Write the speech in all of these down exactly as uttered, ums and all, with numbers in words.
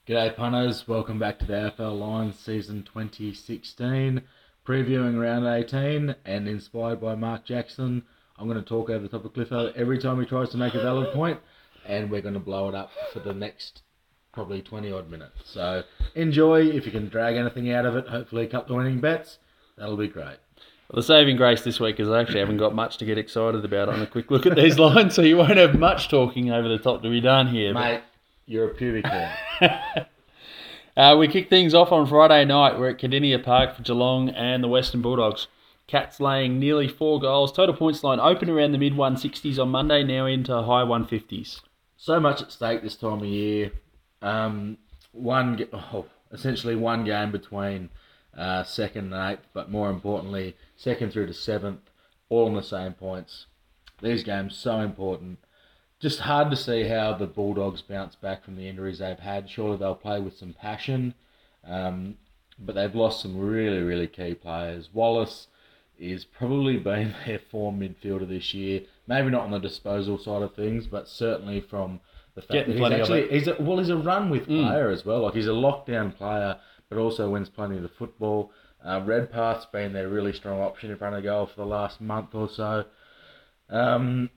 G'day punters, welcome back to the A F L Lions season twenty sixteen, previewing round eighteen, and inspired by Mark Jackson, I'm going to talk over the top of Cliffo every time he tries to make a valid point, and we're going to blow it up for the next probably twenty odd minutes. So enjoy. If you can drag anything out of it, hopefully a couple of winning bets, that'll be great. Well, the saving grace this week is I actually haven't got much to get excited about on a quick look at these lines, so you won't have much talking over the top to be done here. Mate, you're a pubic hair. uh, we kick things off on Friday night. We're at Cardinia Park for Geelong and the Western Bulldogs. Cats laying nearly four goals. Total points line open around the mid one sixties on Monday, now into high one fifties. So much at stake this time of year. Um, one, oh, essentially one game between uh, second and eighth, but more importantly, second through to seventh, all on the same points. These games so important. Just hard to see how the Bulldogs bounce back from the injuries they've had. Surely they'll play with some passion, um, but they've lost some really, really key players. Wallace is probably been their form midfielder this year. Maybe not on the disposal side of things, but certainly from the fact Getting that he's plenty actually of it. he's a, well, he's a run with Mm. player as well. Like he's a lockdown player, but also wins plenty of the football. Uh, Redpath's been their really strong option in front of goal for the last month or so. Um,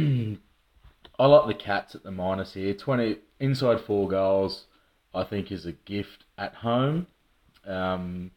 I like the Cats at the minus here. twenty inside four goals, I think, is a gift at home. Um,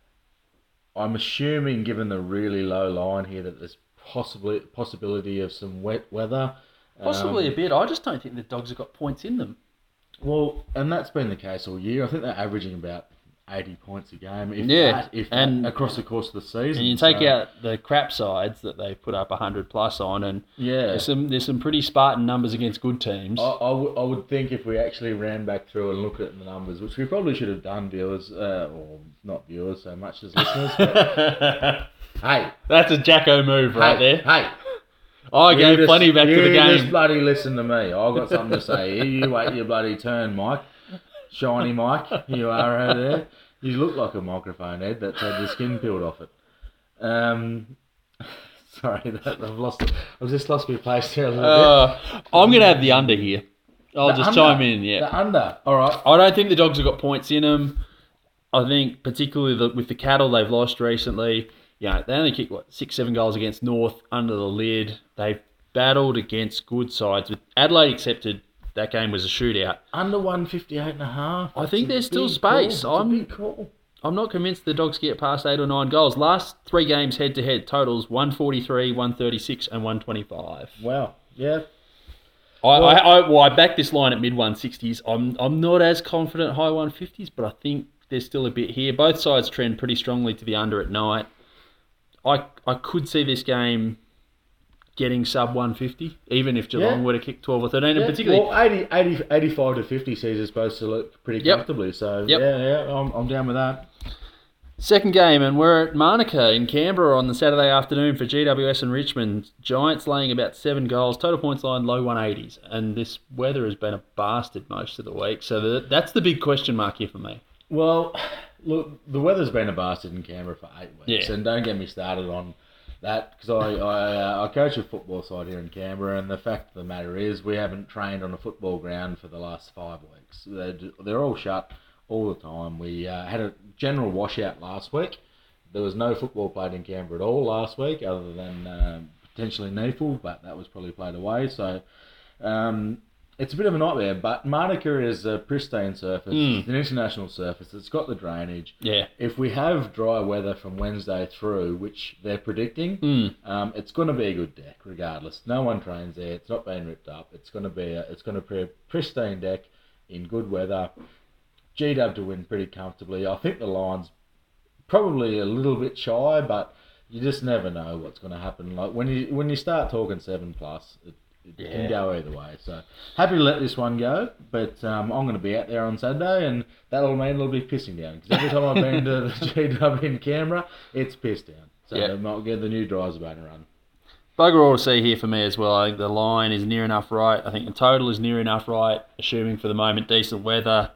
I'm assuming, given the really low line here, that there's possibly possibility of some wet weather. Possibly Um, a bit. I just don't think the Dogs have got points in them. Well, and that's been the case all year. I think they're averaging about eighty points a game, if Yeah, that, if and- that, across the course of the season. And you take So, out the crap sides that they put up one hundred plus on, and yeah. there's some there's some pretty Spartan numbers against good teams. I, I, w- I would think if we actually ran back through and looked at the numbers, which we probably should have done, viewers, uh, or not viewers so much as listeners, but hey, That's a Jacko move right hey, there. hey, I you gave just- plenty back to the you just game. bloody listen to me. I've got something to say here. You wait your bloody turn, Mike. Shiny Mike, you are over there. You look like a microphone, Ed, that's had the skin peeled off it. Um, sorry, that, I've lost it. I've just lost my place here a little bit. Uh, I'm going to have the under here. I'll The just under, chime in, yeah. The under, all right. I don't think the Dogs have got points in them. I think particularly the, with the Cattle they've lost recently, you know, they only kicked, what, six, seven goals against North under the lid. They've battled against good sides. With Adelaide accepted, that game was a shootout. Under one fifty-eight and a half. I think It's a there's still big space. Call. It's I'm- a big call. I'm not convinced the Dogs get past eight or nine goals. Last three games head-to-head totals one forty-three, one thirty-six and one twenty-five. Wow, yeah. I, I, I, well, I back this line at mid one sixties. I'm I'm not as confident high one fifties, but I think there's still a bit here. Both sides trend pretty strongly to the under at night. I I could see this game getting sub one fifty, even if Geelong Yeah. were to kick twelve or thirteen. Yeah, And particularly, well, eighty, eighty, eighty-five to fifty sees us both to look pretty Yep. comfortably. So, Yep. yeah, yeah, I'm, I'm down with that. second game, and we're at Manuka in Canberra on the Saturday afternoon for G W S and Richmond. Giants laying about seven goals. Total points line low one eighties. And this weather has been a bastard most of the week. So the, that's the big question mark here for me. Well, look, the weather's been a bastard in Canberra for eight weeks, Yeah. and don't get me started on that because I I, uh, I coach a football side here in Canberra, and the fact of the matter is we haven't trained on a football ground for the last five weeks. They're, they're all shut all the time. We uh, had a general washout last week. There was no football played in Canberra at all last week, other than um, potentially Neefle, but that was probably played away. So. Um, It's a bit of a nightmare, but Manuka is a pristine surface. Mm. It's an international surface. It's got the drainage. Yeah. If we have dry weather from Wednesday through, which they're predicting, Mm. um, it's going to be a good deck regardless. No one trains there. It's not being ripped up. It's going to be a, it's going to be a pristine deck in good weather. G-Dub to win pretty comfortably. I think the line's probably a little bit shy, but you just never know what's going to happen. Like when you when you start talking seven plus, it, it Yeah. can go either way. So happy to let this one go, but um, I'm going to be out there on Saturday, and that'll mean it'll be pissing down because every time I've been to the G-Dub in Canberra, it's pissed down. So Yeah. I might get the new dryers about to run. Bugger all to see here for me as well. I think the line is near enough right. I think the total is near enough right, assuming for the moment decent weather.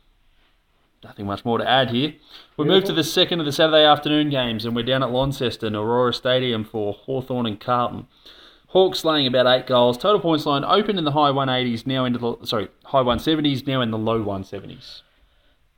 Nothing much more to add here. We move to the second of the Saturday afternoon games, and we're down at Launceston, Aurora Stadium for Hawthorn and Carlton. Hawks laying about eight goals. Total points line open in the high one eighties, now into the sorry high one seventies, now in the low one seventies.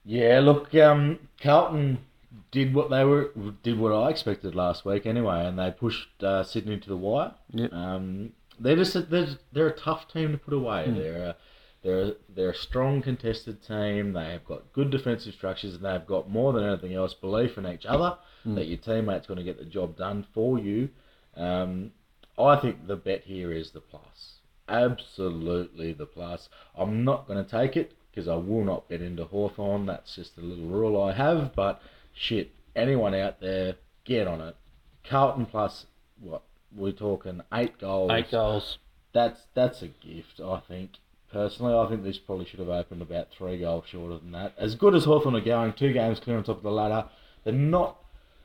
Yeah, look, um, Carlton did what they were did what I expected last week anyway, and they pushed uh, Sydney to the wire. Yep. Um, they're just a, they're, they're a tough team to put away. Mm. They're a, they're a, they're a strong contested team. They have got good defensive structures, and they've got more than anything else belief in each other Mm. that your teammate's going to get the job done for you. Um, I think the bet here is the plus. Absolutely the plus. I'm not going to take it because I will not bet into Hawthorn. That's just a little rule I have. But shit, anyone out there, get on it. Carlton plus, what, we're talking eight goals. Eight goals. That's that's a gift, I think. Personally, I think this probably should have opened about three goals shorter than that. As good as Hawthorn are going, two games clear on top of the ladder, they're not...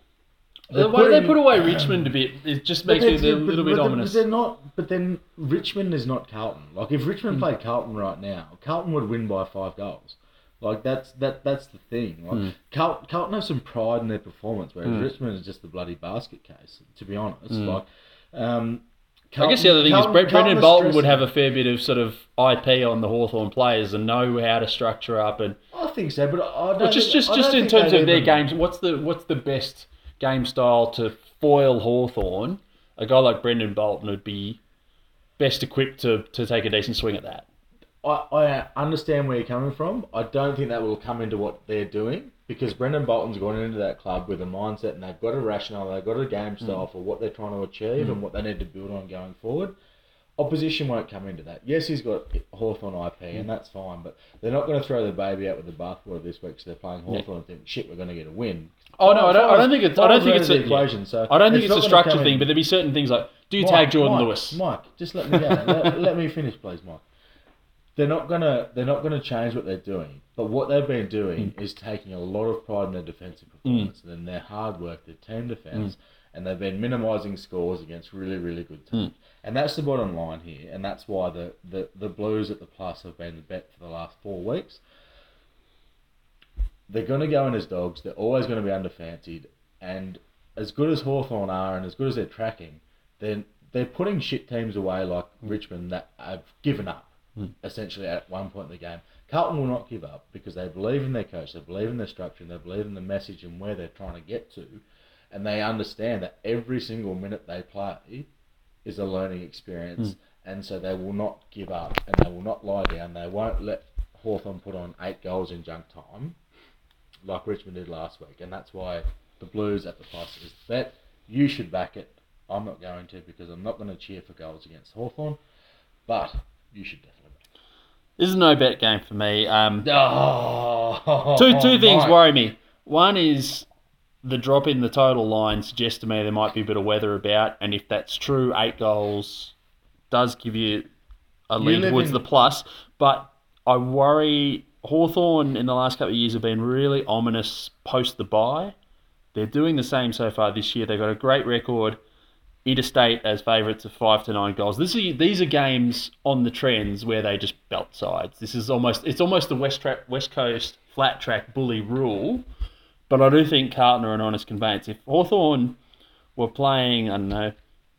The way they put away Richmond a bit, it just makes me a little bit but, ominous. But they're not. But then Richmond is not Carlton. Like if Richmond Mm. played Carlton right now, Carlton would win by five goals. Like that's that that's the thing. Like Mm. Carlton, Carlton have some pride in their performance, whereas Mm. Richmond is just the bloody basket case. To be honest, Mm. like. Um, I guess the other thing Carlton, is Brent, Carlton Brendan are Bolton would stressing. have a fair bit of sort of I P on the Hawthorn players and know how to structure up and I think so, but I don't. well, just think, just I just don't in think terms they'd of their even- games. What's the what's the best game style to foil Hawthorn? A guy like Brendan Bolton would be best equipped to, to take a decent swing at that. I, I understand where you're coming from. I don't think that will come into what they're doing because Brendan Bolton's gone into that club with a mindset and they've got a rationale, they've got a game style mm. for what they're trying to achieve mm. and what they need to build on going forward. Opposition won't come into that. Yes, he's got Hawthorn I P mm. and that's fine, but they're not going to throw the baby out with the bathwater this week because they're playing Hawthorn yeah. and think, shit, we're going to get a win. Oh no, I don't. I don't think it's. I don't think it's a equation. So I don't think it's, it's a structure thing, but there'll be certain things like, do you Mike, tag Jordan Mike, Lewis? Mike, just let me go. let, let me finish, please, Mike. They're not gonna. They're not gonna change what they're doing. But what they've been doing mm. is taking a lot of pride in their defensive performance mm. and their hard work, their team defence, mm. and they've been minimising scores against really, really good teams. Mm. And that's the bottom line here, and that's why the, the, the Blues at the plus have been the bet for the last four weeks. They're going to go in as dogs. They're always going to be under-fancied. And as good as Hawthorn are and as good as they're tracking, they're, they're putting shit teams away like mm. Richmond that have given up, mm. essentially, at one point in the game. Carlton will not give up because they believe in their coach, they believe in their structure, and they believe in the message and where they're trying to get to. And they understand that every single minute they play is a learning experience. Mm. And so they will not give up and they will not lie down. They won't let Hawthorn put on eight goals in junk time like Richmond did last week. And that's why the Blues at the plus is the bet. You should back it. I'm not going to because I'm not going to cheer for goals against Hawthorn. But you should definitely back it. This is no bet game for me. Um, oh, two two things Mike. worry me. One is the drop in the total line suggests to me there might be a bit of weather about. And if that's true, eight goals does give you a lean towards in... the plus. But I worry... Hawthorn in the last couple of years have been really ominous post the bye. They're doing the same so far this year. They've got a great record interstate as favourites of five to nine goals. This is, these are games on the trends where they just belt sides. This is almost it's almost the West track, West Coast flat track bully rule. But I do think Carlton are an honest conveyance. If Hawthorn were playing, I don't know,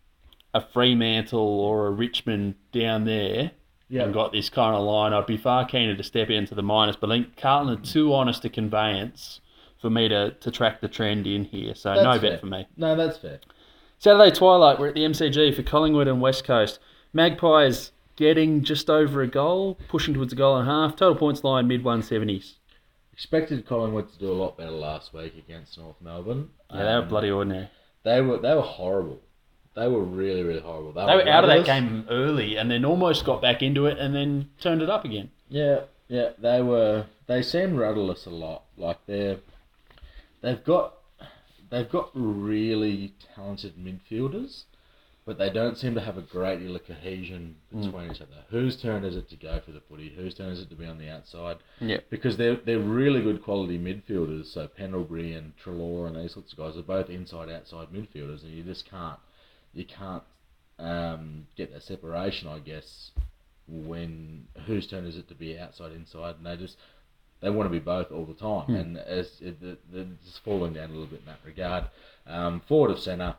a Fremantle or a Richmond down there, yep. and got this kind of line, I'd be far keener to step into the minus. But I think Carlton are too honest a conveyance for me to, to track the trend in here. So that's no fair. bet for me. No, that's fair. Saturday twilight, we're at the M C G for Collingwood and West Coast. Magpies getting just over a goal, pushing towards a goal and a half. Total points line mid one seventies. Expected Collingwood to do a lot better last week against North Melbourne. Yeah, they were um, bloody ordinary. They were they were horrible. They were really, really horrible. They, they were, were out of that game early and then almost got back into it and then turned it up again. Yeah, yeah. They were. They seem rudderless a lot. Like they're, they've got, they've got really talented midfielders, but they don't seem to have a great deal of cohesion between mm. each other. Whose turn is it to go for the footy? Whose turn is it to be on the outside? Yeah. Because they're they're really good quality midfielders. So Pendlebury and Treloar and these sorts of guys are both inside outside midfielders, and you just can't. You can't um, get that separation, I guess, when whose turn is it to be outside, inside, and they just they want to be both all the time, hmm. and as it, they're just falling down a little bit in that regard. Um, forward of centre,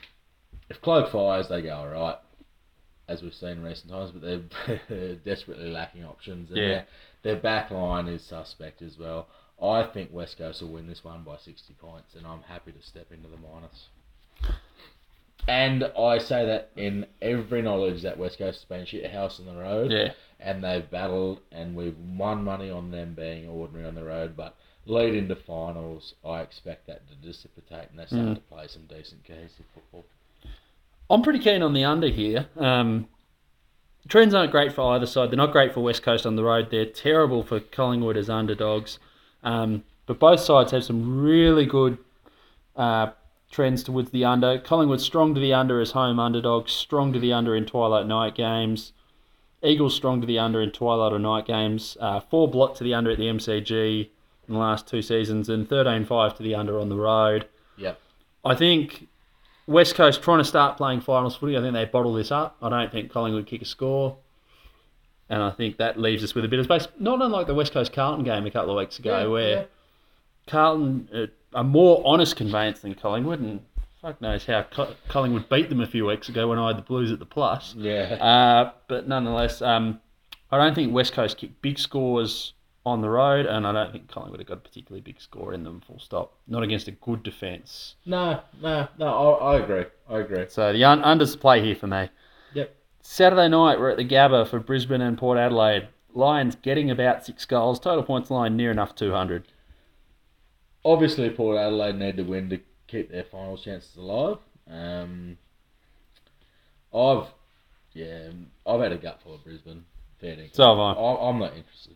if Cloak fires, they go all right, as we've seen in recent times, but they're desperately lacking options, and yeah. their, their back line is suspect as well. I think West Coast will win this one by sixty points, and I'm happy to step into the minus. And I say that in every knowledge that West Coast has been shit house on the road. Yeah. And they've battled, and we've won money on them being ordinary on the road. But lead into finals, I expect that to dissipate, and they start Mm. to play some decent cohesive football. I'm pretty keen on the under here. Um, trends aren't great for either side. They're not great for West Coast on the road. They're terrible for Collingwood as underdogs. Um, but both sides have some really good uh, trends towards the under. Collingwood strong to the under as home underdogs, strong to the under in twilight night games. Eagles strong to the under in twilight or night games. Uh, four blot to the under at the M C G in the last two seasons, and thirteen five to the under on the road. Yep. I think West Coast trying to start playing finals footy. I think they bottle this up. I don't think Collingwood kick a score. And I think that leaves us with a bit of space. Not unlike the West Coast Carlton game a couple of weeks ago, Yeah, where yeah. Carlton uh, a more honest conveyance than Collingwood, and fuck knows how Co- Collingwood beat them a few weeks ago when I had the Blues at the plus. Yeah. Uh, but nonetheless, um, I don't think West Coast kick big scores on the road, and I don't think Collingwood have got a particularly big score in them, full stop. Not against a good defence. No, no, no, I, I agree. I agree. So the un- unders play here for me. Yep. Saturday night, we're at the Gabba for Brisbane and Port Adelaide. Lions getting about six goals. Total points line near enough two hundred. Obviously, Port Adelaide need to win to keep their final chances alive. Um, I've, yeah, I've had a gut for Brisbane. Fair dinkum. So have I. I. I'm not interested.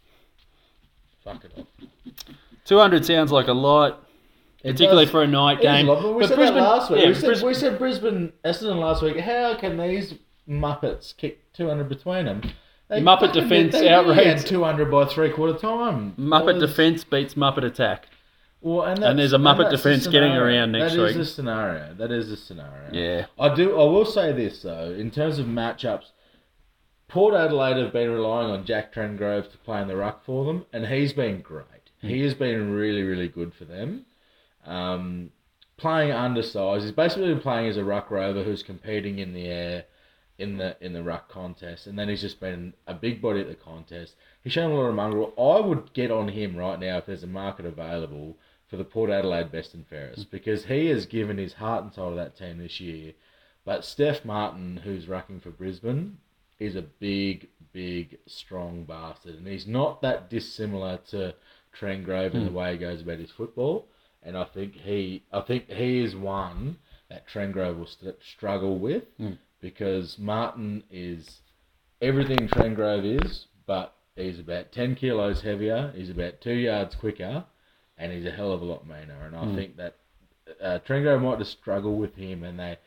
Fuck it off. two hundred sounds like a lot, It particularly does- for a night It is game. a lot, but we But said Brisbane- that last week. yeah, we, said, Brisbane- we said Brisbane Essendon last week. How can these Muppets kick two hundred between them? They Muppet fucking defence did- they outrates- had two hundred by three quarter time. Muppet That was- defence beats Muppet attack. Well, and, And that's- there's a Muppet that's the defence getting scenario. around next That week. is the scenario. That is the scenario. Yeah. I do. I will say this though, in terms of matchups, Port Adelaide have been relying on Jack Trengrove to play in the ruck for them, and he's been great. He has been really, really good for them. Um, playing undersized, he's basically been playing as a ruck rover who's competing in the air, in the in the ruck contest, and then he's just been a big body at the contest. He's shown a lot of mongrel. I would get on him right now if there's a market available for the Port Adelaide best and fairest, because he has given his heart and soul to that team this year. But Steph Martin, who's rucking for Brisbane, is a big, big, strong bastard, and he's not that dissimilar to Trengrove in the way he goes about his football. And I think he, I think he is one that Trengrove will st- struggle with, Mm. because Martin is everything Trengrove is, but he's about ten kilos heavier, he's about two yards quicker, and he's a hell of a lot meaner. And I Mm. think that uh, Trengrove might just struggle with him, and they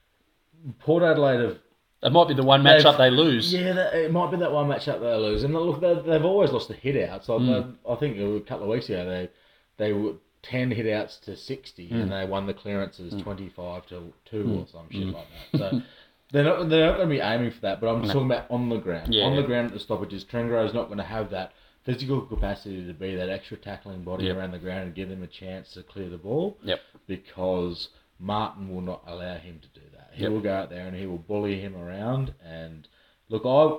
Port Adelaide have. That might be the one matchup they lose. Yeah, that, it might be that one matchup they lose. And look, they, they've always lost the hit outs. Like Mm. they- I think a couple of weeks ago they they were ten hit outs to sixty, Mm. and they won the clearances twenty five to two Mm. or some shit Mm. like that. So they're not they're not going to be aiming for that. But I'm No. talking about on the ground. Yeah. On the ground at the stoppages, Trengrove's not going to have that physical capacity to be that extra tackling body Yep. around the ground and give them a chance to clear the ball. Yep. Because Martin will not allow him to do that. He Yep. will go out there and he will bully him around. And look, I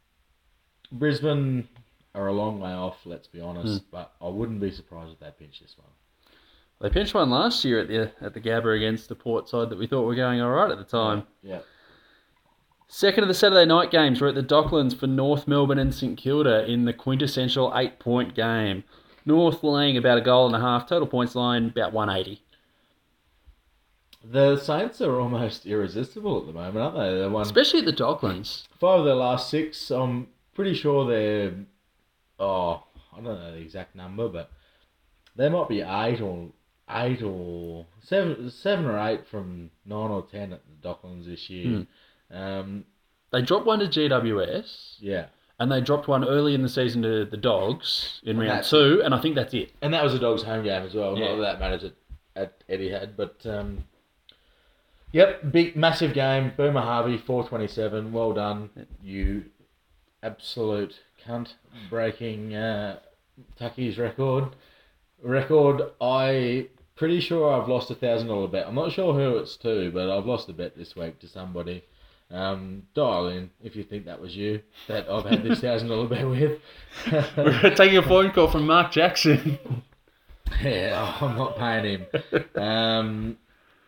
Brisbane are a long way off, let's be honest, Mm. but I wouldn't be surprised if they pinch this one. They pinched one last year at the at the Gabba against the Port side that we thought were going all right at the time. Yeah. Second of the Saturday night games, we're at the Docklands for North Melbourne and St Kilda in the quintessential eight-point game. North laying about a goal and a half, total points line about one eighty. The Saints are almost irresistible at the moment, aren't they? They won Especially at the Docklands. five of their last six. I'm pretty sure they're, oh, I don't know the exact number, but they might be eight or eight or seven, seven or eight from nine or ten at the Docklands this year. Um, They dropped one to G W S, yeah, and they dropped one early in the season to the Dogs in round That's- two, and I think that's it. and that was a Dogs home game as well. Yeah. Not that that matters at, at Etihad, but um, yep, big massive game. Boomer Harvey, four twenty seven. Well done, you absolute cunt, breaking uh, Tucky's record. Record. I pretty sure I've lost a thousand dollar bet. I'm not sure who it's to, but I've lost a bet this week to somebody. Um, dial in if you think that was you that I've had this thousand dollar bet with. We're taking a phone call from Mark Jackson. Yeah, I'm not paying him. Um,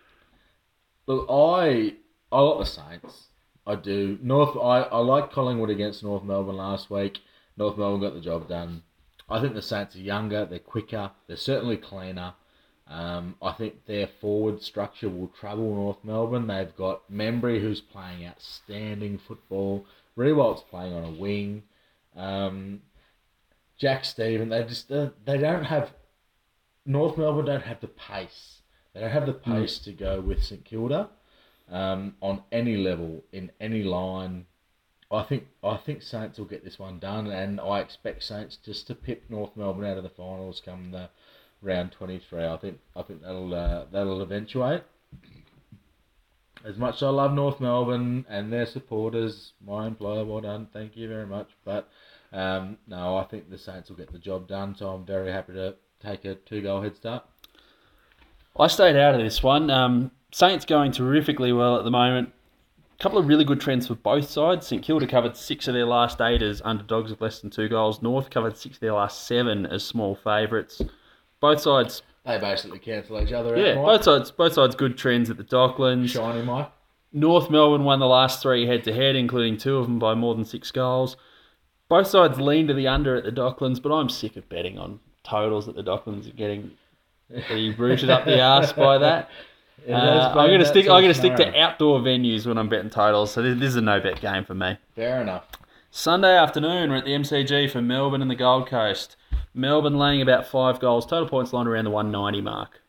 look, I I like the Saints. I do. North. I, I like Collingwood against North Melbourne last week. North Melbourne got the job done. I think the Saints are younger. They're quicker. They're certainly cleaner. Um, I think their forward structure will trouble North Melbourne. They've got Membry, who's playing outstanding football. Rewalt's playing on a wing. Um, Jack Stephen. They just uh, they don't have. North Melbourne don't have the pace. They don't have the pace mm. to go with St Kilda um, on any level in any line. I think I think Saints will get this one done, and I expect Saints just to pip North Melbourne out of the finals come the round twenty-three. I think I think that'll uh, that'll eventuate. As much as I love North Melbourne and their supporters, my employer, well done, thank you very much. But um, no, I think the Saints will get the job done. So I'm very happy to take a two-goal head start. I stayed out of this one. Um, Saints going terrifically well at the moment. A couple of really good trends for both sides. St Kilda covered six of their last eight as underdogs with less than two goals. North covered six of their last seven as small favourites. Both sides... They basically cancel each other out. Yeah, Mike. both sides both sides good trends at the Docklands. Shiny, Mike. North Melbourne won the last three head-to-head, including two of them by more than six goals. Both sides lean to the under at the Docklands, but I'm sick of betting on totals at the Docklands and getting getting rooted up the arse by that. Uh, I'm going to stick. I'm going to stick to outdoor venues when I'm betting totals. So this, this is a no bet game for me. Fair enough. Sunday afternoon, we're at the M C G for Melbourne and the Gold Coast. Melbourne laying about five goals. Total points line around the one ninety mark.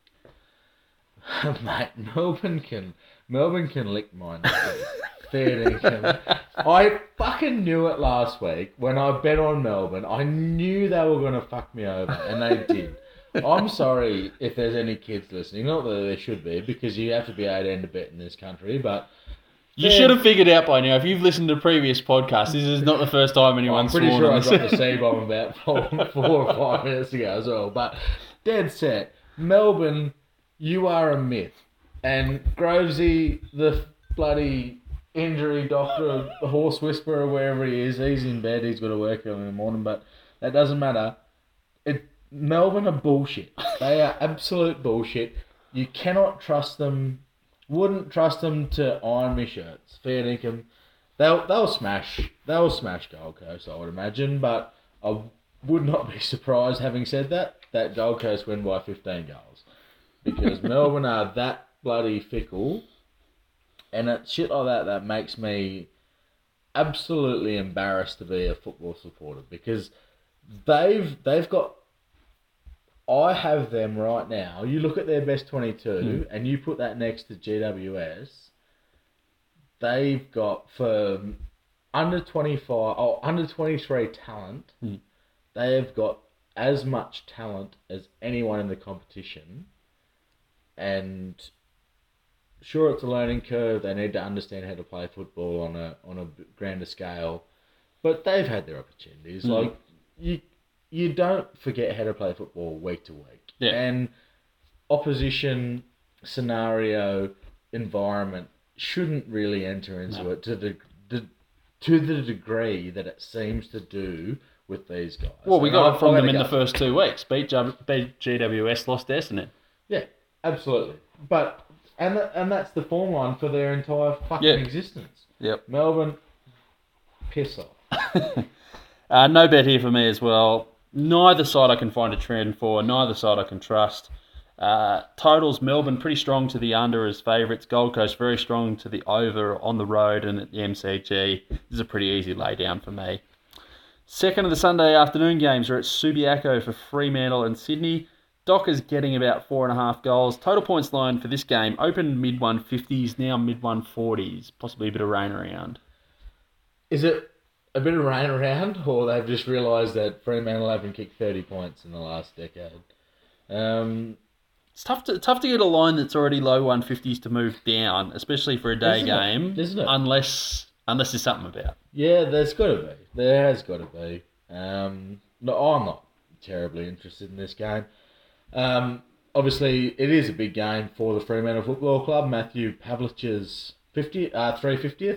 Mate, Melbourne can Melbourne can lick mine. Fair dinkum. I fucking knew it last week when I bet on Melbourne. I knew they were going to fuck me over, and they did. I'm sorry if there's any kids listening. Not that there should be, because you have to be eighteen to bet in this country, but... You should have figured out by now, if you've listened to previous podcasts, this is not the first time anyone's sworn sworn I'm pretty on sure I dropped the C-bomb about four, four or five minutes ago as well. But dead set. Melbourne, you are a myth. And Grovesy, the bloody injury doctor, the horse whisperer, wherever he is, he's in bed, he's got to work early in the morning, but that doesn't matter. It Melbourne are bullshit. They are absolute bullshit. You cannot trust them. Wouldn't trust them to iron me shirts. Fair dinkum. They'll they'll smash. They'll smash Gold Coast, I would imagine. But I would not be surprised, having said that, that Gold Coast win by fifteen goals, because Melbourne are that bloody fickle, and it's shit like that that makes me absolutely embarrassed to be a football supporter, because they've they've got. I have them right now. You look at their best twenty-two mm. and you put that next to G W S. They've got for under twenty-five or under twenty-three talent. Mm. They have got as much talent as anyone in the competition. And sure, it's a learning curve. They need to understand how to play football on a on a grander scale. But they've had their opportunities. Mm. Like you. You don't forget how to play football week to week. Yeah. And opposition, scenario, environment shouldn't really enter into no. it to the, the to the degree that it seems to do with these guys. Well, we and got I, it from I them in go, the first two weeks. Beat, beat G W S, lost Essendon. Yeah, absolutely. But and and that's the form line for their entire fucking yep. existence. Yep. Melbourne, piss off. uh, no bet here for me as well. Neither side I can find a trend for. Neither side I can trust. Uh, totals, Melbourne pretty strong to the under as favourites. Gold Coast very strong to the over on the road and at the M C G. This is a pretty easy lay down for me. Second of the Sunday afternoon games are at Subiaco for Fremantle and Sydney. Dockers getting about four and a half goals. Total points line for this game opened mid one fifties, now mid one forties. Possibly a bit of rain around. Is it a bit of rain around, or they've just realised that Fremantle haven't kicked thirty points in the last decade? Um, it's tough to tough to get a line that's already low one fifties to move down, especially for a day isn't game, it? Isn't it? Unless unless there's something about. Yeah, there's got to be. There has got to be. Um, no, I'm not terribly interested in this game. Um, obviously, it is a big game for the Fremantle Football Club. Matthew Pavlich's fifty, uh, three hundred fiftieth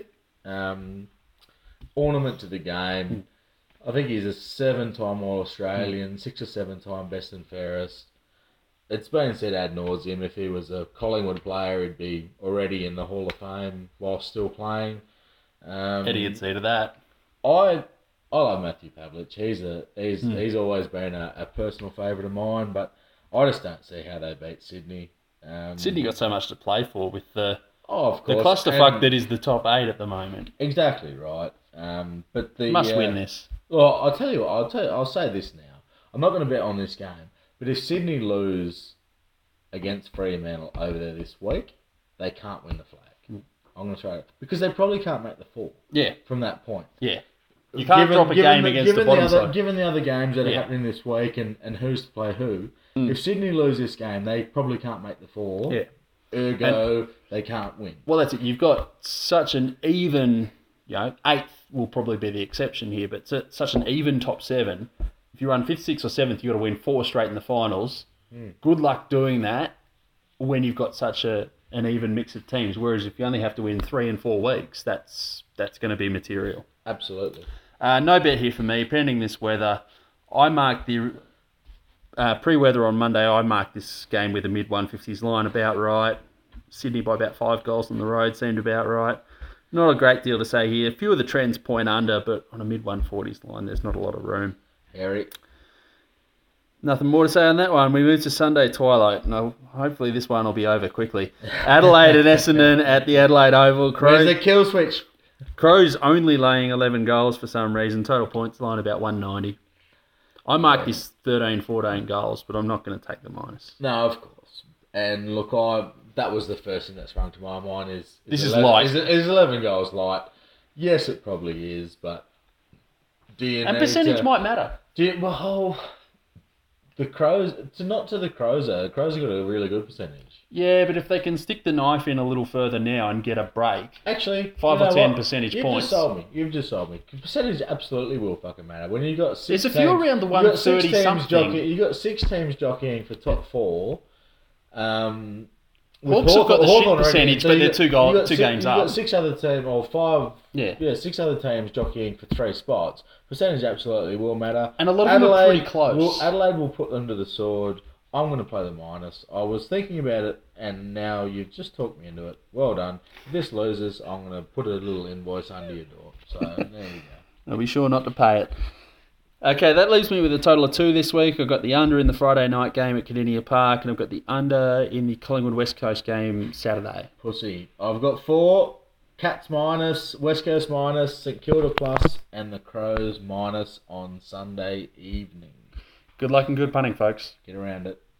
Um, ornament to the game. I think he's a seven-time All-Australian, six or seven-time best and fairest. It's been said ad nauseum, if he was a Collingwood player, he'd be already in the Hall of Fame while still playing. Um, Eddie would see to that. I I love Matthew Pavlich. He's a he's Hmm. he's always been a, a personal favourite of mine, but I just don't see how they beat Sydney. Um, Sydney got so much to play for with the oh, of the course, clusterfuck and- that is the top eight at the moment. exactly right. Um, but the Must uh, win this. Well, I'll tell you what. I'll tell you, I'll say this now. I'm not going to bet on this game, but if Sydney lose against Fremantle over there this week, they can't win the flag. Hmm. I'm going to try it because they probably can't make the four Yeah, from that point. yeah. You can't Given- drop a given game the, against the given bottom other, side. Given the other games that are Yeah. happening this week and, and who's to play who, Mm. if Sydney lose this game, they probably can't make the four. Yeah. Ergo, they can't win. Well, that's it. You've got such an even, you know, eighth will probably be the exception here, but su- such an even top seven. If you run fifth, sixth, or seventh, you've got to win four straight in the finals. Mm. Good luck doing that when you've got such a an even mix of teams. Whereas if you only have to win three and four weeks, that's that's going to be material. Absolutely. Uh, no bet here for me. Pending this weather, I marked the uh, pre-weather on Monday. I marked this game with a mid one fifties line about right. Sydney by about five goals on the road seemed about right. Not a great deal to say here. A few of the trends point under, but on a mid one forties line, there's not a lot of room. Eric. Nothing more to say on that one. We move to Sunday twilight. No, hopefully this one will be over quickly. Adelaide and Essendon at the Adelaide Oval. Where's Crows, the kill switch? Crows only laying eleven goals for some reason. Total points line about one ninety. I marked this thirteen, fourteen goals, but I'm not going to take the minus. No, of course. And look, I that was the first thing that sprung to my mind is... is This is eleven, light. Is, is eleven goals light? Yes, it probably is, but... Do you And need percentage to, might matter. Do you, well, the Crows... To not to the Crows, though. The Crows have got a really good percentage. Yeah, but if they can stick the knife in a little further now and get a break, Actually, Five you or know ten what? percentage You've points. just sold me. You've just sold me. Percentage absolutely will fucking matter. When you got six There's a few teams, around the you got six one thirty teams something. jockey- You got six teams jockeying for top four. Um, with Hawks have got the shit Hawthorn already- percentage, so but you they're got- two goal- you got two six, games you up. got six other teams, or five. Yeah. Yeah, six other teams jockeying for three spots. Percentage absolutely will matter. And a lot of them are pretty close. Will, Adelaide will put them to the sword. I'm going to play the minus. I was thinking about it, and now you've just talked me into it. Well done. If this loses, I'm going to put a little invoice under your door. So, there you go. I'll be sure not to pay it. Okay, that leaves me with a total of two this week. I've got the under in the Friday night game at Cardinia Park, and I've got the under in the Collingwood West Coast game Saturday. Pussy. I've got four. Cats minus, West Coast minus, St Kilda plus, and the Crows minus on Sunday evening. Good luck and good punting, folks. Get around it.